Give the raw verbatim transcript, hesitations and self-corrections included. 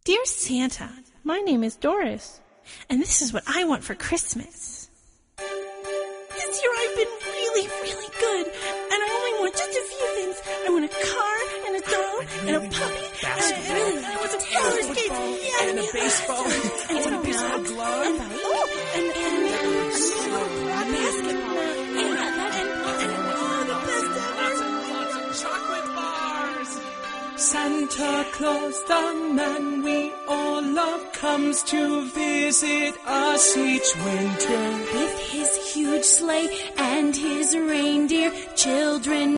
Dear Santa, my name is Doris, and this is what I want for Christmas. This year I've been really, really good, and I only want just a few things. I want a car, and a dog, and a puppy, and I really I want some roller skates, yeah, and a baseball, and some baseball glove, and oh, and and a basketball, and and and oh, the best ever. lots of chocolate bars. Santa Claus, the man we all love, comes to visit us each winter. With his huge sleigh and his reindeer, children